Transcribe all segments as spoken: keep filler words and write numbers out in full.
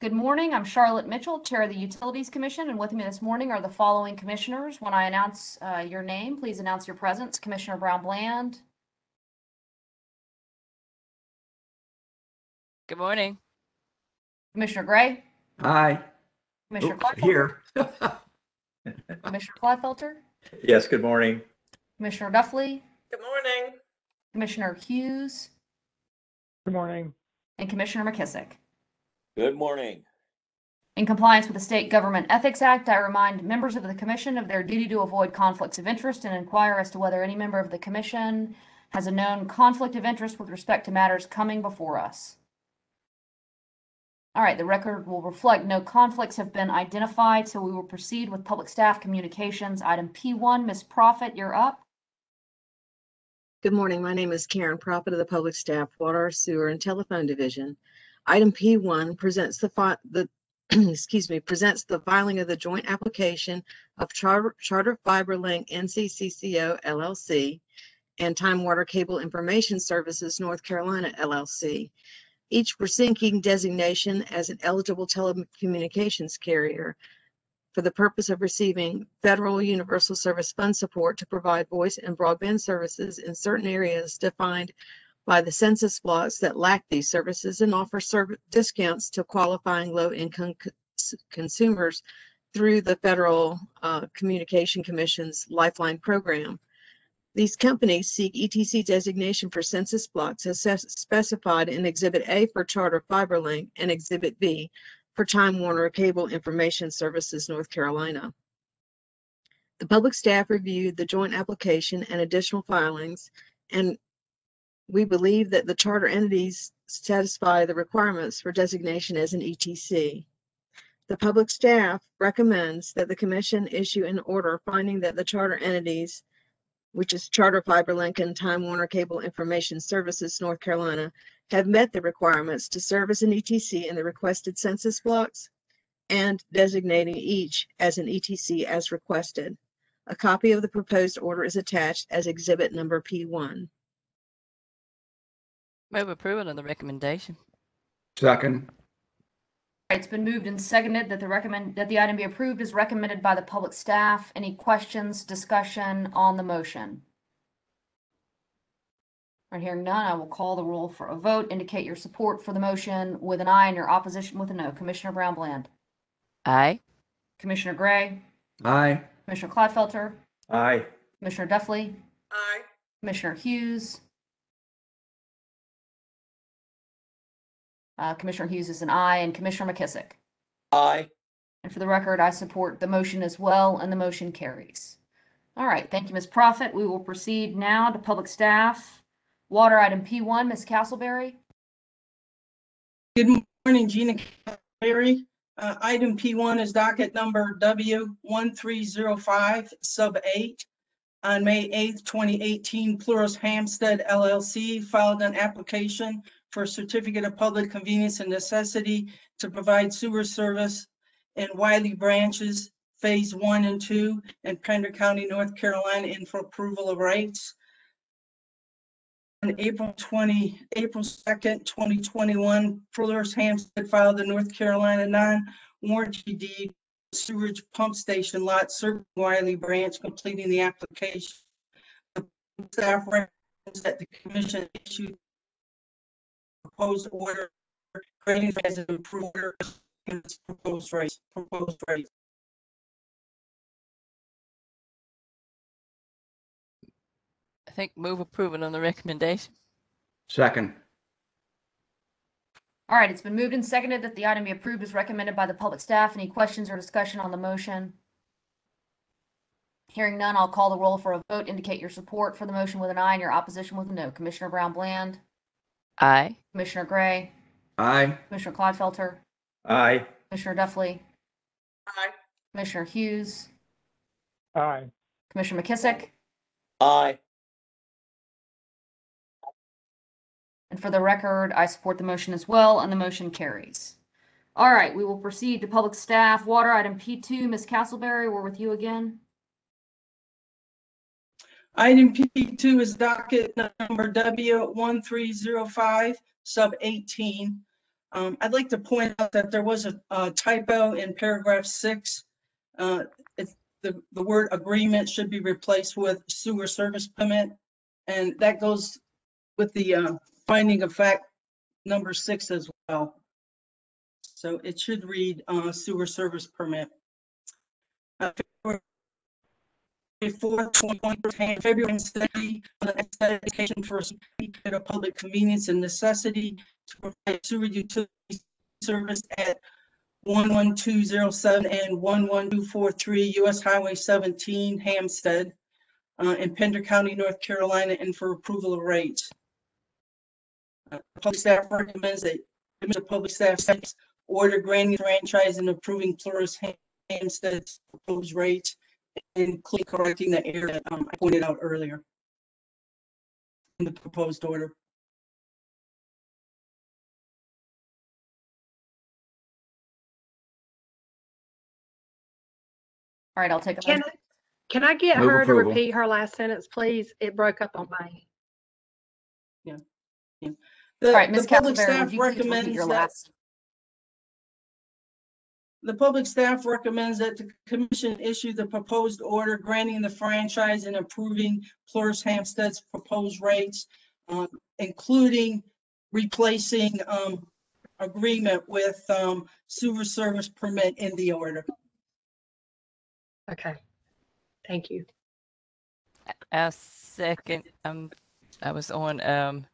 Good morning. I'm Charlotte Mitchell, Chair of the Utilities Commission, and with me this morning are the following commissioners. When I announce uh, your name, please announce your presence. Commissioner Brown Bland. Good morning. Commissioner Gray. Aye. Commissioner Oops, Klinefelter. here. Commissioner Klinefelter. Yes, good morning. Commissioner Duffley. Good morning. Commissioner Hughes. Good morning. And Commissioner McKissick. Good morning. In compliance with the State Government Ethics Act, I remind members of the Commission of their duty to avoid conflicts of interest and inquire as to whether any member of the Commission has a known conflict of interest with respect to matters coming before us. All right, the record will reflect no conflicts have been identified, so we will proceed with Public Staff Communications. Item P one, Miz Profit, you're up. Good morning. My name is Karen Profit of the Public Staff, Water, Sewer, and Telephone Division. Item P one presents the fi the excuse me presents the filing of the joint application of Charter, Charter Fiber Link N C C C O L L C and Time Water Cable Information Services North Carolina L L C. Each were seeking designation as an eligible telecommunications carrier for the purpose of receiving federal universal service fund support to provide voice and broadband services in certain areas defined by the census blocks that lack these services, and offer service discounts to qualifying low-income co consumers through the Federal uh, Communication Commission's Lifeline program. These companies seek E T C designation for census blocks as specified in Exhibit A for Charter Fiber Link and Exhibit B for Time Warner Cable Information Services North Carolina. The public staff reviewed the joint application and additional filings, and we believe that the charter entities satisfy the requirements for designation as an E T C. The public staff recommends that the Commission issue an order finding that the charter entities, which is Charter Fiber Link and Time Warner Cable Information Services North Carolina, have met the requirements to serve as an E T C in the requested census blocks and designating each as an E T C as requested. A copy of the proposed order is attached as exhibit number P one. Move approval of the recommendation. Second. It's been moved and seconded that the recommend that the item be approved as recommended by the public staff. Any questions, discussion on the motion? All right, hearing none, I will call the roll for a vote. Indicate your support for the motion with an aye and your opposition with a no. Commissioner Brown Bland. Aye. Commissioner Gray. Aye. Commissioner Klinefelter. Aye. Commissioner Duffley. Aye. Commissioner Hughes. Uh, Commissioner Hughes is an aye, and Commissioner McKissick. Aye. And for the record, I support the motion as well, and the motion carries. All right, thank you, Miz Profit. We will proceed now to public staff. Water item P one, Miz Castleberry. Good morning, Gina Castleberry. Uh, item P one is docket number W one three zero five sub eight. On May eighth, twenty eighteen, Plurals Hampstead L L C filed an application for a certificate of public convenience and necessity to provide sewer service in Wiley branches, phase one and two in Pender County, North Carolina, and for approval of rights. On April twentieth, April second, twenty twenty-one, Plurals Hampstead filed the North Carolina non-warranty deed sewage pump station lot serving Wiley branch, completing the application. The staff recommends that the Commission issue proposed order grading as an approved order and its proposed rates. Proposed rates. I think move approval on the recommendation. Second. All right, it's been moved and seconded that the item be approved as recommended by the public staff. Any questions or discussion on the motion? Hearing none, I'll call the roll for a vote. Indicate your support for the motion with an aye and your opposition with a no. Commissioner Brown Bland. Aye. Commissioner Gray. Aye. Commissioner Klinefelter. Aye. Commissioner Duffley. Aye. Commissioner Hughes. Aye. Commissioner McKissick. Aye. And for the record, I support the motion as well, and the motion carries. All right, we will proceed to public staff. Water item P two, Miz Castleberry, we're with you again. Item P two is docket number W one three zero five sub eighteen. Um, I'd like to point out that there was a a typo in paragraph six. Uh, it's the, the word agreement should be replaced with sewer service permit. And that goes with the uh, finding of fact number six as well. So it should read uh, sewer service permit. Uh, February fourth, twenty twenty, February study on the education for a public convenience and necessity to provide sewer utility service at one one two zero seven and one one two four three U S Highway seventeen, Hampstead, uh, in Pender County, North Carolina, and for approval of rates. Uh, Public staff recommends that the public staff sets order granting franchise and approving Plurus Hampstead's proposed rates, including correcting the error that um, I pointed out earlier in the proposed order. All right, I'll take a Can, motion. can I get Move her to approval. repeat her last sentence, please? It broke up on me. The, All right, the Miz public Castleberry, staff would you please repeat recommends your that last? The public staff recommends that the commission issue the proposed order granting the franchise and approving Plurus Hampstead's proposed rates, um, including replacing, um, agreement with, um, sewer service permit in the order. Okay. Thank you. I'll second, um, I was on, um,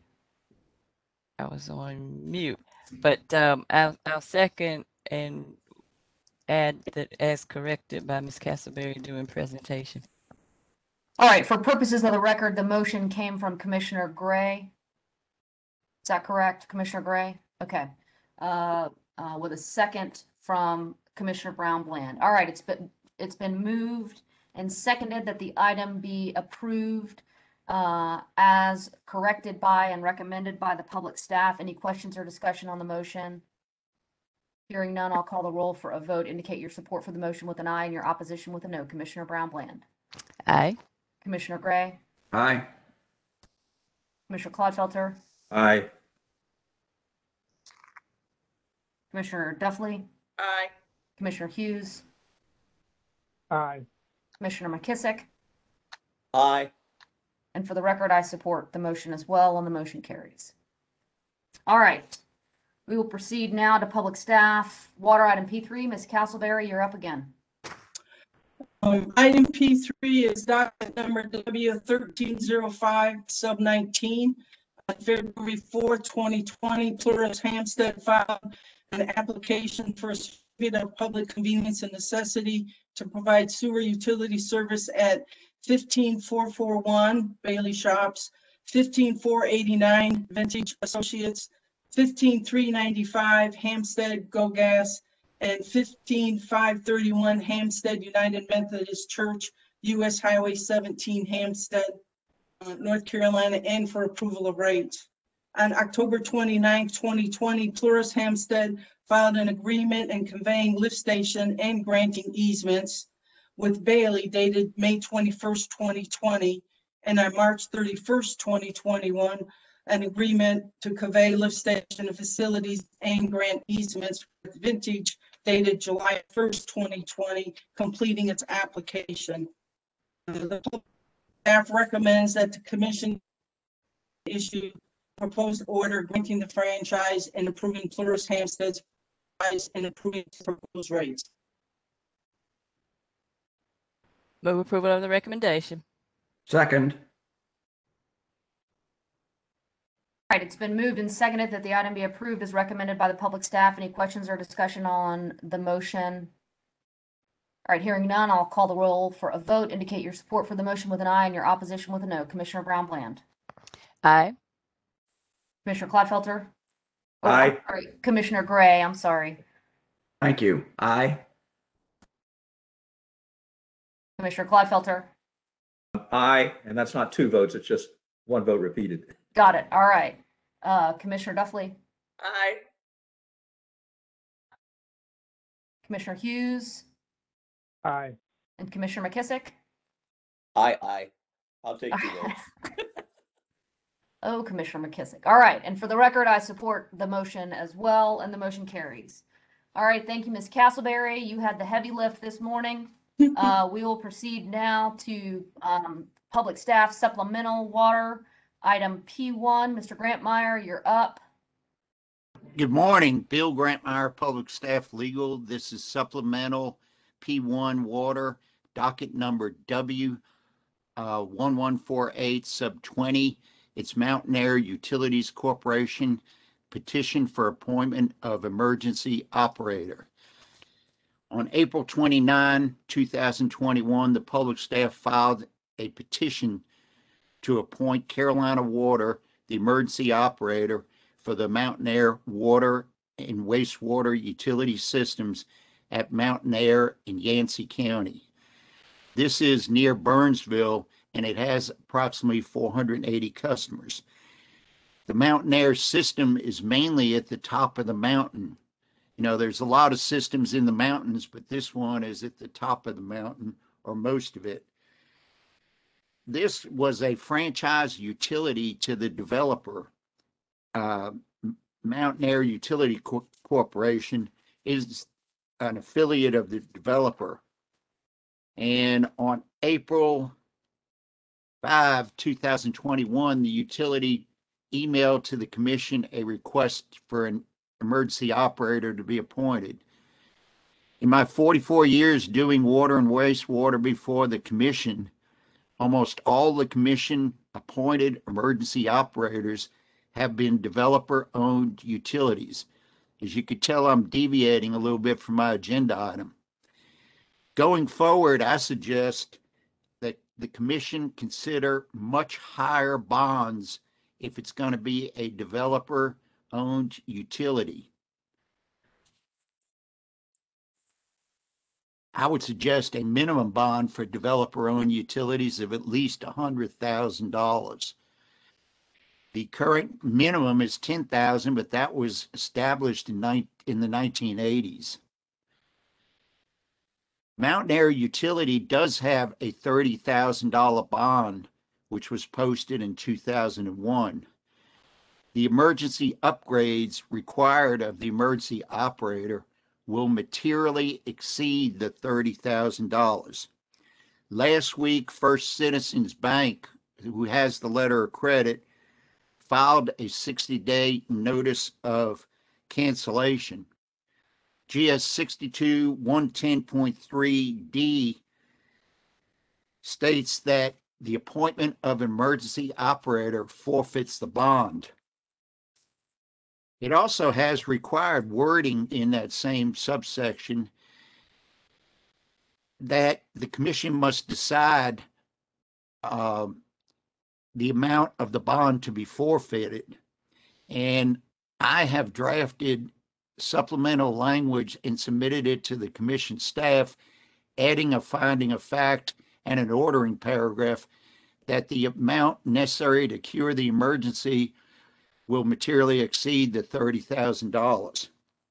I was on mute, but, um, I'll, I'll second and add that as corrected by Miz Castleberry during presentation. All right, for purposes of the record, the motion came from Commissioner Gray. Is that correct, Commissioner Gray? Okay. Uh, uh, with a second from Commissioner Brown Bland. All right, it's been, it's been moved and seconded that the item be approved uh, as corrected by and recommended by the public staff. Any questions or discussion on the motion? Hearing none, I'll call the roll for a vote. Indicate your support for the motion with an aye and your opposition with a no. Commissioner Brown Bland. Aye. Commissioner Gray. Aye. Commissioner Clodfelter. Aye. Commissioner Duffley. Aye. Commissioner Hughes. Aye. Commissioner McKissick. Aye. And for the record, I support the motion as well, and the motion carries. All right. We will proceed now to public staff. Water item P three, Miz Castleberry, you're up again. Um, item P three is docket number W thirteen oh five sub nineteen. On February fourth, twenty twenty, Plurus Hampstead filed an application for a certificate of public convenience and necessity to provide sewer utility service at fifteen four forty-one Bailey Shops, fifteen four eighty-nine Vintage Associates, fifteen three ninety-five Hampstead Go Gas, and fifteen five thirty-one Hampstead United Methodist Church, U S Highway seventeen, Hampstead, uh, North Carolina, and for approval of rates. On October twenty-ninth, twenty twenty, Plurus Hampstead filed an agreement and conveying lift station and granting easements with Bailey dated May twenty-first, twenty twenty, and on March thirty-first, twenty twenty-one, an agreement to convey lift station facilities and grant easements with Vintage dated July first, twenty twenty, completing its application. Uh, The staff recommends that the commission issue proposed order granting the franchise and approving Plurus Hampstead's price and approving proposed rates. Move approval of the recommendation. Second. All right, it's been moved and seconded that the item be approved as recommended by the public staff. Any questions or discussion on the motion? All right, hearing none, I'll call the roll for a vote. Indicate your support for the motion with an aye and your opposition with a no. Commissioner Brown Bland. Aye. Commissioner Clodfelter. Oh, Aye. sorry, Commissioner Gray, I'm sorry. Thank you. Aye. Commissioner Clodfelter. Aye, and that's not two votes, it's just one vote repeated. Got it. All right. Uh, Commissioner Duffley. Aye. Commissioner Hughes Aye. and Commissioner McKissick. Aye, aye. I'll take two votes. Oh, Commissioner McKissick. All right. And for the record, I support the motion as well, and the motion carries. All right. Thank you, Miz Castleberry. You had the heavy lift this morning. Uh, we will proceed now to um, public staff supplemental water. Item P one, Mister Grantmeyer, you're up. Good morning, Bill Grantmeyer, Public Staff Legal. This is supplemental P one water, docket number W uh, one one four eight sub twenty. It's Mountain Air Utilities Corporation petition for appointment of emergency operator. On April twenty-ninth, two thousand twenty-one, the public staff filed a petition to appoint Carolina Water, the emergency operator for the Mountain Air water and wastewater utility systems at Mountain Air in Yancey County. This is near Burnsville, and it has approximately four hundred eighty customers. The Mountain Air system is mainly at the top of the mountain. You know, there's a lot of systems in the mountains, but this one is at the top of the mountain, or most of it. This was a franchise utility to the developer. Uh, Mountain Air Utility Cor- Corporation is an affiliate of the developer. And on April fifth, two thousand twenty-one, the utility emailed to the commission a request for an emergency operator to be appointed. In my forty-four years doing water and wastewater before the commission, almost all the commission appointed emergency operators have been developer-owned utilities. As you could tell, I'm deviating a little bit from my agenda item. Going forward, I suggest that the commission consider much higher bonds if it's going to be a developer-owned utility. I would suggest a minimum bond for developer-owned utilities of at least one hundred thousand dollars. The current minimum is ten thousand dollars, but that was established in, in the nineteen eighties. Mountain Air Utility does have a thirty thousand dollars bond, which was posted in two thousand one. The emergency upgrades required of the emergency operator will materially exceed the thirty thousand dollars. Last week, First Citizens Bank, who has the letter of credit, filed a sixty-day notice of cancellation. G S sixty-two one ten point three D states that the appointment of an emergency operator forfeits the bond. It also has required wording in that same subsection that the commission must decide uh, the amount of the bond to be forfeited. And I have drafted supplemental language and submitted it to the commission staff, adding a finding of fact and an ordering paragraph that the amount necessary to cure the emergency will materially exceed the thirty thousand dollars.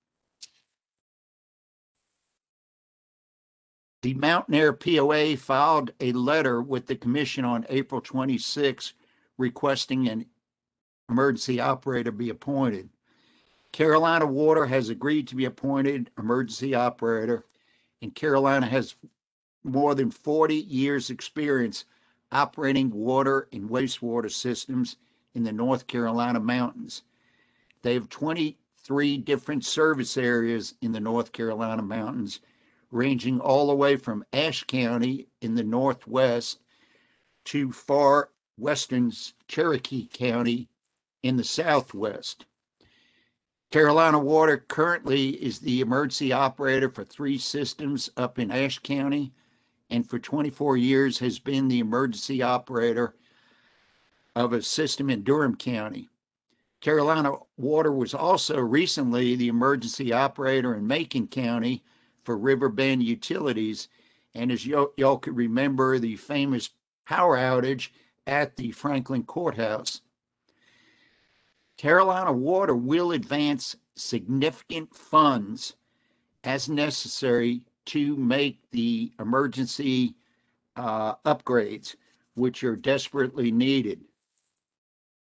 The Mountain Air P O A filed a letter with the commission on April twenty-sixth requesting an emergency operator be appointed. Carolina Water has agreed to be appointed emergency operator, and Carolina has more than forty years experience operating water and wastewater systems in the North Carolina mountains. They have twenty-three different service areas in the North Carolina mountains, ranging all the way from Ashe County in the northwest to far western Cherokee County in the southwest. Carolina Water currently is the emergency operator for three systems up in Ashe County, and for twenty-four years has been the emergency operator of a system in Durham County. Carolina Water was also recently the emergency operator in Macon County for Riverbend Utilities, and as y'all could remember, the famous power outage at the Franklin Courthouse. Carolina Water will advance significant funds as necessary to make the emergency uh, upgrades, which are desperately needed.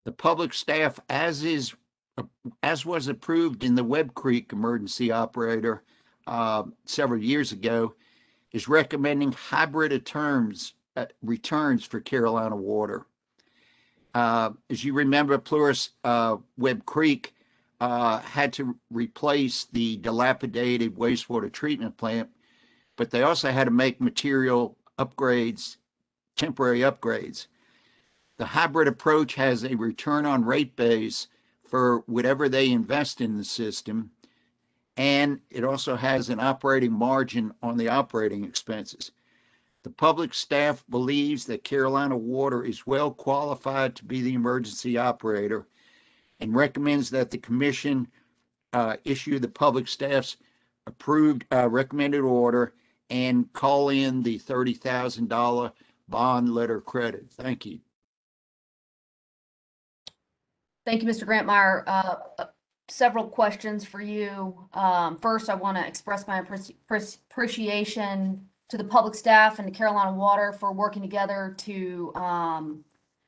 The public staff, as is, as was approved in the Webb Creek emergency operator uh, several years ago, is recommending hybrid terms, uh, returns for Carolina Water. Uh, as you remember, Pluris uh, Webb Creek uh, had to replace the dilapidated wastewater treatment plant, but they also had to make material upgrades, temporary upgrades. The hybrid approach has a return on rate base for whatever they invest in the system, and it also has an operating margin on the operating expenses. The public staff believes that Carolina Water is well qualified to be the emergency operator and recommends that the commission uh, issue the public staff's approved uh, recommended order and call in the thirty thousand dollars bond letter credit. Thank you. Thank you, Mister Grantmeyer. Uh, uh, several questions for you. Um, first, I want to express my appreci- appreci- appreciation to the public staff and to Carolina Water for working together to um,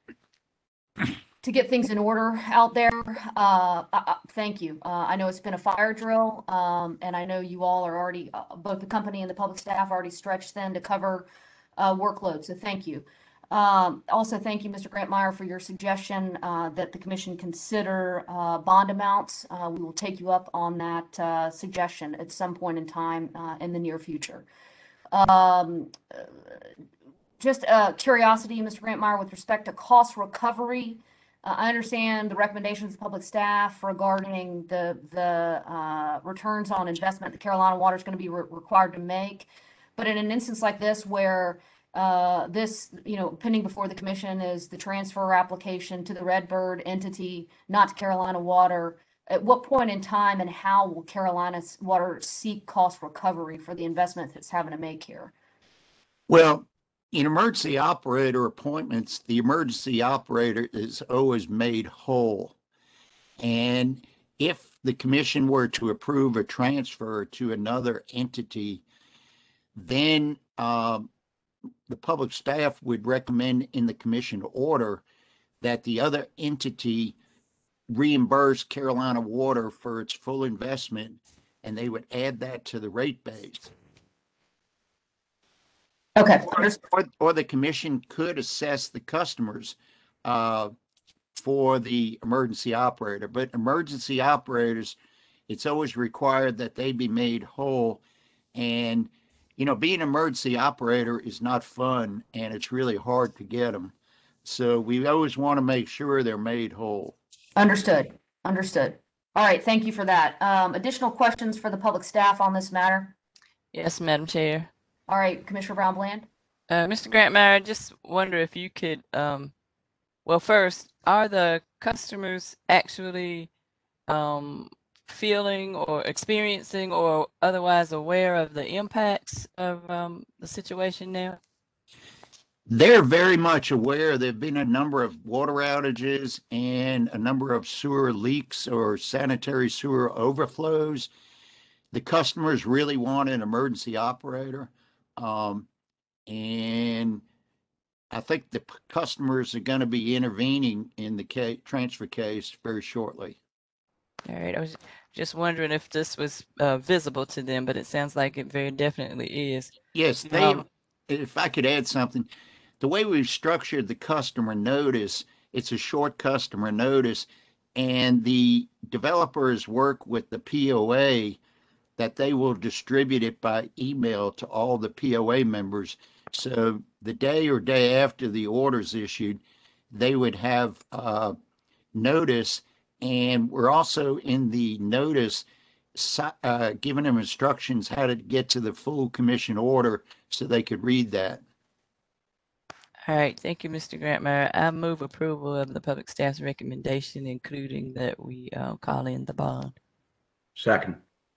to get things in order out there. Uh, uh, thank you. Uh, I know it's been a fire drill, um, and I know you all are already, uh, both the company and the public staff, are already stretched thin to cover uh, workload. So thank you. Um, also, thank you, Mister Grantmeyer, for your suggestion uh, that the commission consider uh, bond amounts. Uh, we will take you up on that uh, suggestion at some point in time uh, in the near future. Um, just a curiosity, Mister Grantmeyer, with respect to cost recovery. Uh, I understand the recommendations of public staff regarding the the uh, returns on investment that Carolina Water is going to be re- required to make. But in an instance like this, where uh, this, you know, pending before the commission is the transfer application to the Redbird entity, not to Carolina Water, at what point in time and how will Carolina Water seek cost recovery for the investment it's having to make here? Well, in emergency operator appointments, the emergency operator is always made whole. And if the commission were to approve a transfer to another entity, then uh, the public staff would recommend in the commission order that the other entity reimburse Carolina Water for its full investment, and they would add that to the rate base. Okay. Or, or the commission could assess the customers uh, for the emergency operator. But emergency operators, it's always required that they be made whole. And, you know, being an emergency operator is not fun, and it's really hard to get them. So we always want to make sure they're made whole. Understood. Understood. All right. Thank you for that. Um, additional questions for the public staff on this matter? Yes, Madam Chair. All right, Commissioner Brown Bland. Uh, Mister Grantmeyer, I just wonder if you could, um, well, first, are the customers actually um, feeling or experiencing or otherwise aware of the impacts of um, the situation now? They're very much aware. There have been a number of water outages and a number of sewer leaks or sanitary sewer overflows. The customers really want an emergency operator. Um, and I think the p- customers are going to be intervening in the case, transfer case very shortly. All right, I was just wondering if this was uh, visible to them, but it sounds like it very definitely is. Yes, they, Um, if I could add something, the way we've structured the customer notice, it's a short customer notice, and the developers work with the P O A that they will distribute it by email to all the P O A members. So the day or day after the order's issued, they would have uh, notice. And we're also in the notice uh, giving them instructions how to get to the full commission order so they could read that. All right, thank you, Mister Grantmeyer. I move approval of the public staff's recommendation, including that we uh, call in the bond. Second.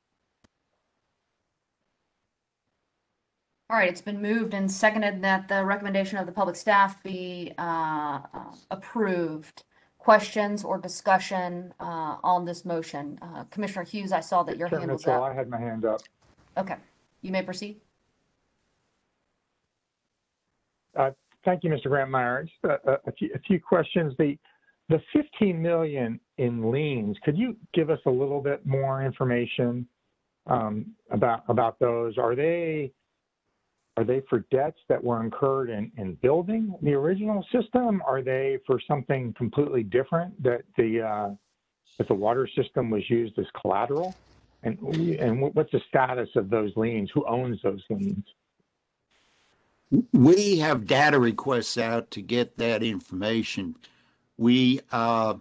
All right, it's been moved and seconded that the recommendation of the public staff be uh, uh, approved. Questions or discussion uh, on this motion? Uh, Commissioner Hughes, I saw that your Chair hand was Mitchell, up. I had my hand up. Okay, you may proceed. Uh, Thank you, Mister Grantmeyer. Just a, a, a, few, a few questions. The the fifteen million in liens, could you give us a little bit more information um, about about those? Are they are they for debts that were incurred in, in building the original system? Are they for something completely different that the uh, that the water system was used as collateral? And and what's the status of those liens? Who owns those liens? We have data requests out to get that information. We, uh,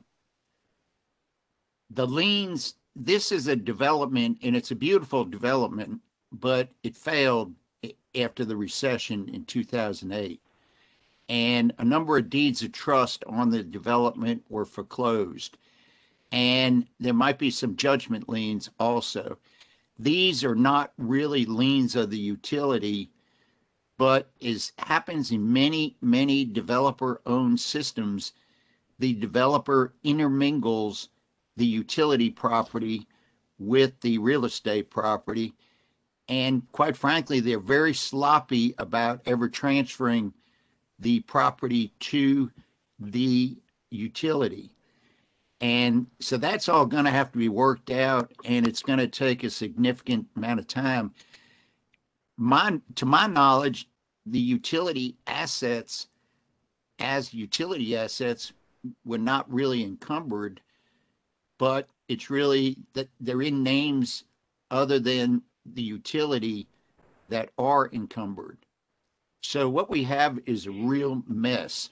the liens, this is a development, and it's a beautiful development, but it failed after the recession in two thousand eight. And a number of deeds of trust on the development were foreclosed. And there might be some judgment liens also. These are not really liens of the utility, but as happens in many, many developer-owned systems, the developer intermingles the utility property with the real estate property. And quite frankly, they're very sloppy about ever transferring the property to the utility. And so that's all going to have to be worked out, and it's going to take a significant amount of time. My, to my knowledge, the utility assets as utility assets were not really encumbered, but it's really that they're in names other than the utility that are encumbered. So what we have is a real mess.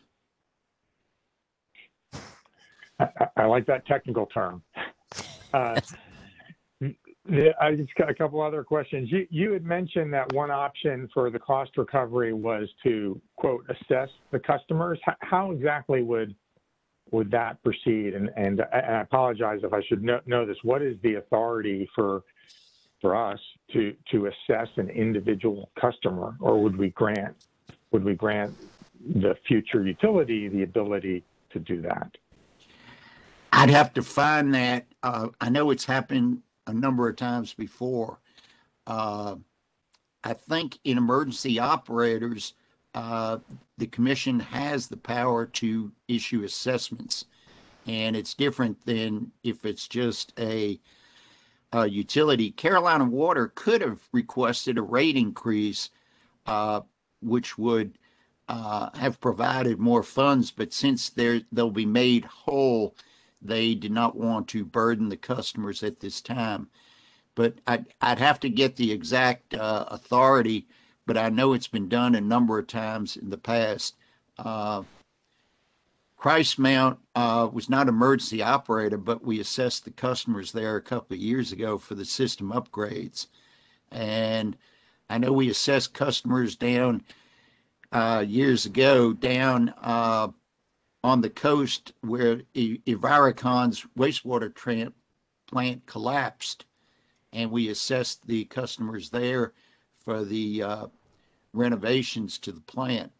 I, I like that technical term. Uh, Yeah, I just got a couple other questions. You, you had mentioned that one option for the cost recovery was to, quote, assess the customers. How, how exactly would would that proceed? And, and, and I apologize if I should know, know this. What is the authority for for us to to assess an individual customer, or would we grant would we grant the future utility the ability to do that? I'd have to find that. Uh, I know it's happened a number of times before. Uh, I think in emergency operators, uh, the commission has the power to issue assessments, and it's different than if it's just a, a utility. Carolina Water could have requested a rate increase, uh, which would uh, have provided more funds, but since they're, they'll be made whole, they did not want to burden the customers at this time. But I'd, I'd have to get the exact uh, authority, but I know it's been done a number of times in the past. Uh, Christmount uh, was not an emergency operator, but we assessed the customers there a couple of years ago for the system upgrades. And I know we assessed customers down uh, years ago down uh, on the coast where Ivaricon's wastewater tra- plant collapsed, and we assessed the customers there for the uh, renovations to the plant.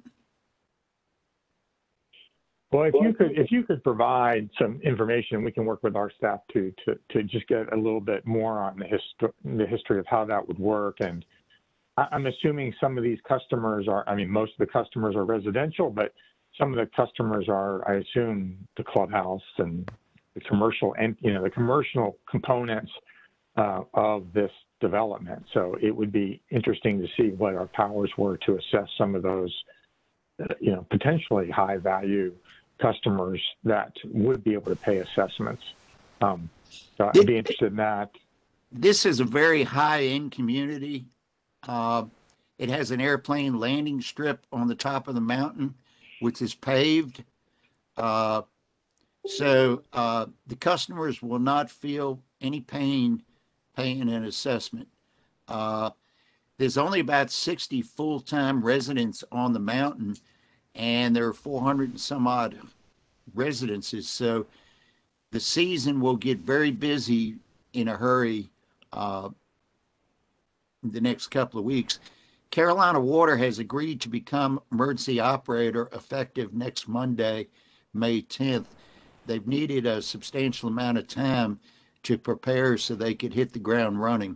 Well, if you could, if you could provide some information, we can work with our staff to to to just get a little bit more on the history the history of how that would work. And I, I'm assuming some of these customers are, I mean, most of the customers are residential, but some of the customers are, I assume, the clubhouse and the commercial, and you know, the commercial components uh, of this development. So it would be interesting to see what our powers were to assess some of those, uh, you know, potentially high value customers that would be able to pay assessments. Um, so I'd be interested in that. This is a very high-end community. Uh, it has an airplane landing strip on the top of the mountain, which is paved. Uh, so uh, the customers will not feel any pain paying an assessment. Uh, there's only about sixty full-time residents on the mountain, and there are four hundred and some odd residences. So the season will get very busy in a hurry uh, in the next couple of weeks. Carolina Water has agreed to become emergency operator effective next Monday, May tenth. They've needed a substantial amount of time to prepare so they could hit the ground running.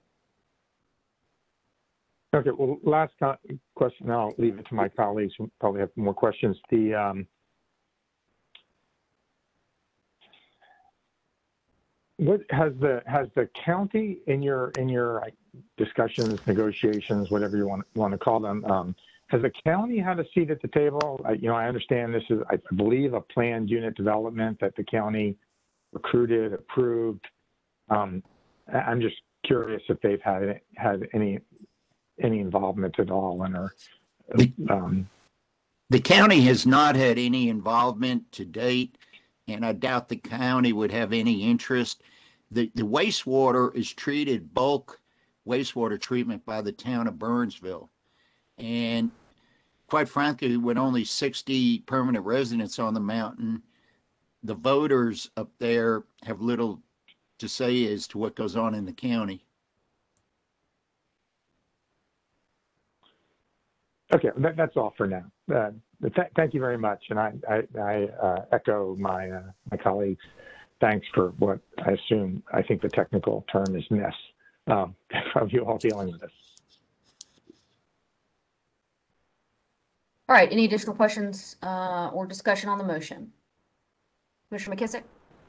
Okay, well, last question, I'll leave it to my colleagues who probably have more questions. The um, what has the has the county in your in your like, discussions, negotiations, whatever you want want to call them, um, has the county had a seat at the table? I, you know, I understand this is, I believe, a planned unit development that the county recruited, approved. Um, I- I'm just curious if they've had had any any involvement at all in or. Um, The county has not had any involvement to date, and I doubt the county would have any interest. The, the wastewater is treated bulk wastewater treatment by the town of Burnsville. And quite frankly, with only sixty permanent residents on the mountain, the voters up there have little to say as to what goes on in the county. Okay, that, that's all for now. Uh, th thank you very much, and I, I, I uh, echo my uh, my colleagues. Thanks for what I assume I think the technical term is mess um, of you all dealing with this. All right, any additional questions uh, or discussion on the motion? Commissioner McKissick?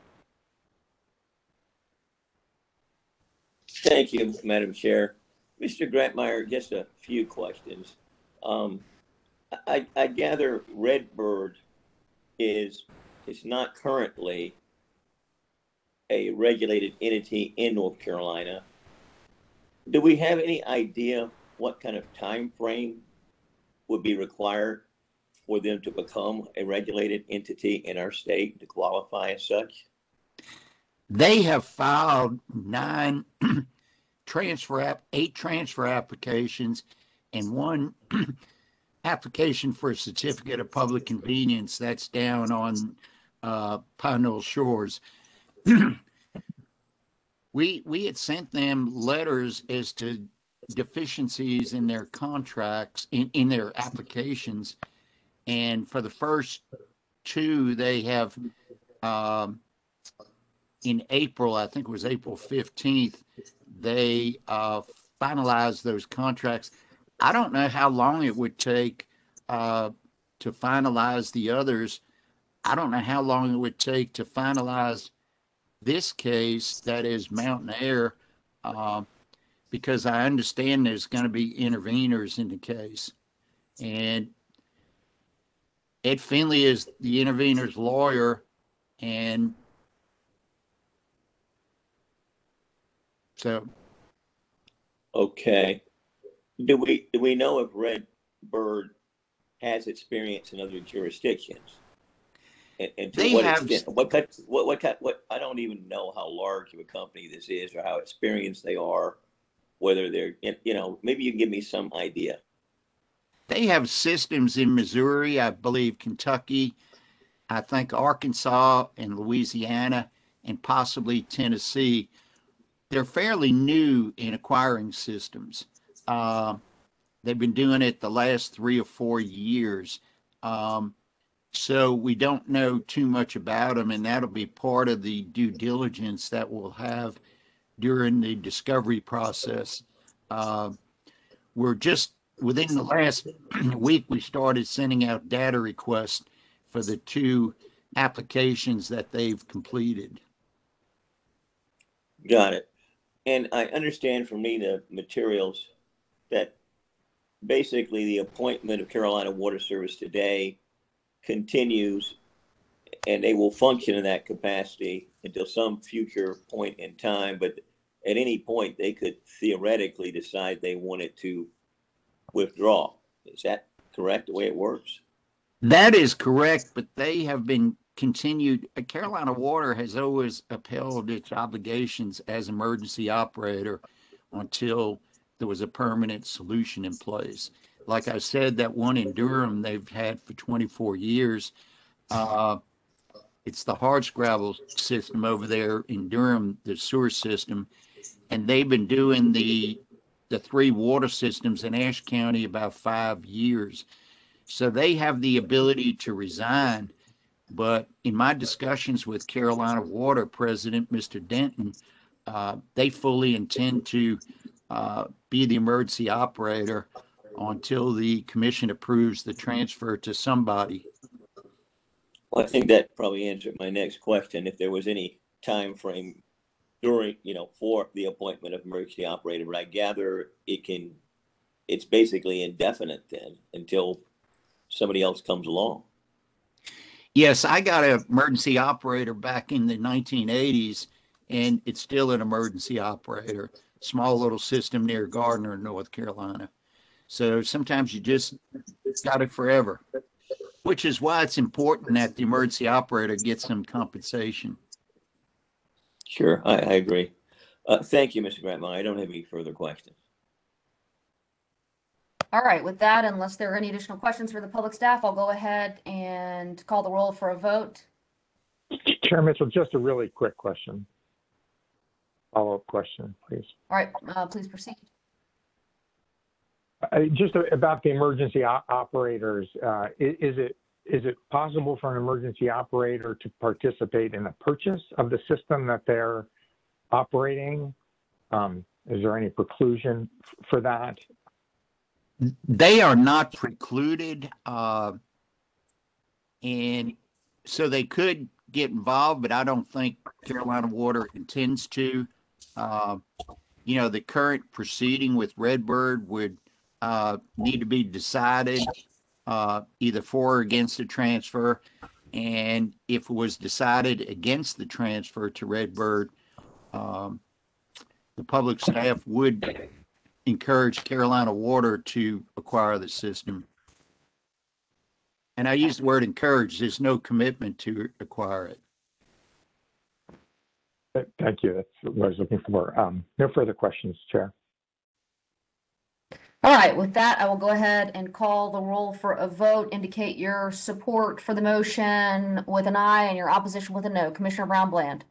Thank you, Madam Chair. Mister Grantmeyer, just a few questions. Um, I, I gather Redbird is is not currently a regulated entity in North Carolina. Do we have any idea what kind of time frame would be required for them to become a regulated entity in our state to qualify as such? They have filed nine transfer app, eight transfer applications, and one application for a certificate of public convenience. That's down on uh, Pine Knoll Shores. we we had sent them letters as to deficiencies in their contracts, in, in their applications, and for the first two, they have um, in April, I think it was April fifteenth, they uh, finalized those contracts. I don't know how long it would take uh, to finalize the others. I don't know how long it would take to finalize this case, that is Mountain Air, uh, because I understand there's going to be interveners in the case. And Ed Finley is the intervener's lawyer, and so. Okay. Do we do we know if Redbird has experience in other jurisdictions? And, and to They what have- extent? What cut? What what cut? What? I don't even know how large of a company this is or how experienced they are. Whether they're, you know, maybe you can give me some idea. They have systems in Missouri, I believe Kentucky, I think Arkansas and Louisiana, and possibly Tennessee. They're fairly new in acquiring systems. Uh, they've been doing it the last three or four years. Um, so we don't know too much about them, and that'll be part of the due diligence that we'll have during the discovery process. Uh, we're just within the last week, we started sending out data requests for the two applications that they've completed. Got it. And I understand from reading the materials that basically the appointment of Carolina Water Service today continues, and they will function in that capacity until some future point in time. But at any point, they could theoretically decide they wanted to withdraw. Is that correct, the way it works? That is correct, but they have been continued. Carolina Water has always upheld its obligations as emergency operator until there was a permanent solution in place. Like I said, that one in Durham they've had for twenty-four years. Uh, it's the hardscrabble system over there in Durham, the sewer system, and they've been doing the the three water systems in Ashe County about five years. So they have the ability to resign. But in my discussions with Carolina Water President, Mister Denton, uh, they fully intend to uh, be the emergency operator until the commission approves the transfer to somebody. Well, I think that probably answered my next question. If there was any time frame during, you know, for the appointment of emergency operator, but I gather it can, it's basically indefinite then until somebody else comes along. Yes, I got an emergency operator back in the nineteen eighties, and it's still an emergency operator. Small little system near Gardner, North Carolina. So sometimes you just got it forever, which is why it's important that the emergency operator gets some compensation. Sure, I, I agree. Uh, thank you, Mister Grantmeyer. I don't have any further questions. All right, with that, unless there are any additional questions for the public staff, I'll go ahead and call the roll for a vote. Chair Mitchell, just a really quick question. Follow-up question, please. All right, uh, please proceed. Uh, just about the emergency o- operators, uh, i- is it is it possible for an emergency operator to participate in the purchase of the system that they're operating? Um, is there any preclusion f- for that? They are not precluded, uh, and so they could get involved, but I don't think Carolina Water intends to. Uh, you know, the current proceeding with Redbird would uh, need to be decided uh, either for or against the transfer. And if it was decided against the transfer to Redbird, um, the public staff would encourage Carolina Water to acquire the system. And I use the word encourage, there's no commitment to acquire it. Th- Thank you. That's what I was looking for. Um, no further questions, Chair. All right, with that, I will go ahead and call the roll for a vote. Indicate your support for the motion with an aye and your opposition with a no. Commissioner Brown Bland.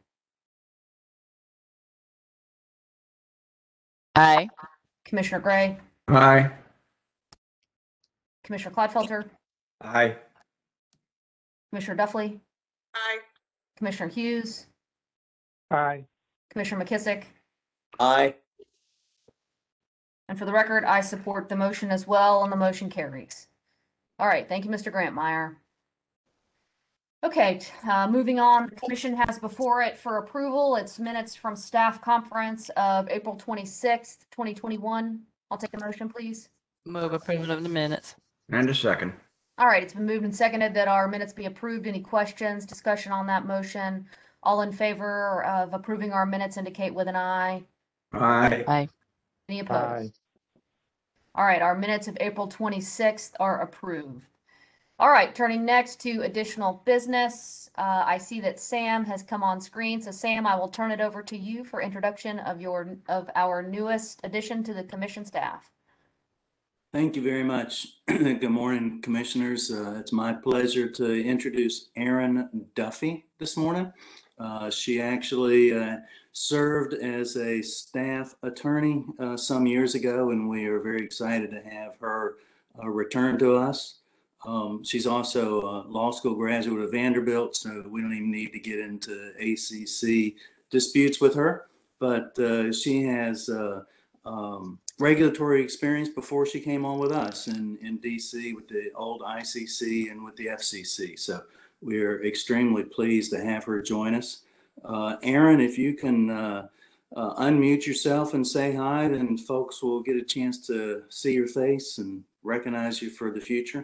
Aye. Commissioner Gray. Aye. Commissioner Clodfelter. Aye. Commissioner Duffley. Aye. Commissioner Hughes. Aye. Commissioner McKissick. Aye. And for the record, I support the motion as well, and the motion carries. All right, thank you, Mister Grantmeyer. Okay, t- uh, moving on, the commission has before it for approval its minutes from staff conference of April twenty-sixth, twenty twenty-one. I'll take a motion, please. Move approval of the minutes. And a second. All right, it's been moved and seconded that our minutes be approved. Any questions, discussion on that motion? All in favor of approving our minutes indicate with an eye. Aye. Aye. Any opposed? Aye. All right, our minutes of April twenty-sixth are approved. All right, turning next to additional business. Uh, I see that Sam has come on screen. So Sam, I will turn it over to you for introduction of your, of our newest addition to the commission staff. Thank you very much. Good morning, commissioners. Uh, it's my pleasure to introduce Erin Duffy this morning. Uh, she actually uh, served as a staff attorney uh, some years ago, and we are very excited to have her uh, return to us. Um, she's also a law school graduate of Vanderbilt, so we don't even need to get into A C C disputes with her, but uh, she has uh, um, regulatory experience before she came on with us in, in D C with the old I C C and with the F C C. So we're extremely pleased to have her join us. Uh, Erin, if you can uh, uh, unmute yourself and say hi, then folks will get a chance to see your face and recognize you for the future.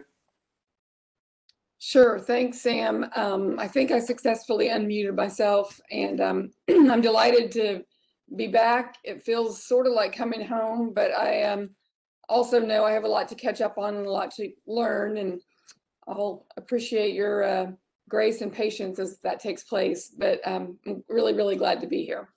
Sure. Thanks, Sam. Um, I think I successfully unmuted myself, and um, I'm delighted to be back. It feels sort of like coming home, but I um, also know I have a lot to catch up on and a lot to learn, and I'll appreciate your uh, grace and patience as that takes place. But um, I'm really, really glad to be here.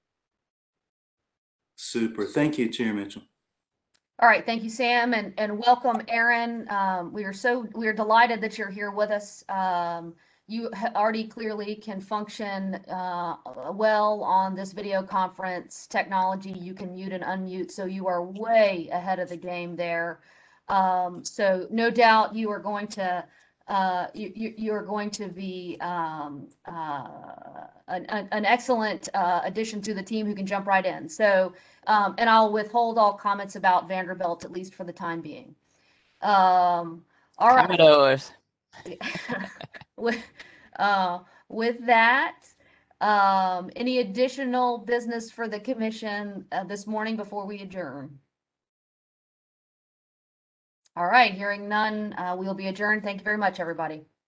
Super. Thank you, Chair Mitchell. All right, thank you, Sam, and, and welcome, Erin. Um, we are so, we are delighted that you're here with us. Um, you ha- already clearly can function uh, well on this video conference technology. You can mute and unmute, so you are way ahead of the game there. Um, so no doubt you are going to uh, you, you, you are going to be um, uh, an, an excellent uh, addition to the team who can jump right in. So, um, and I'll withhold all comments about Vanderbilt, at least for the time being. Um, all right. Commodores. with, uh, with that, Um, any additional business for the commission uh, this morning before we adjourn? All right, hearing none, uh, we'll be adjourned. Thank you very much, everybody.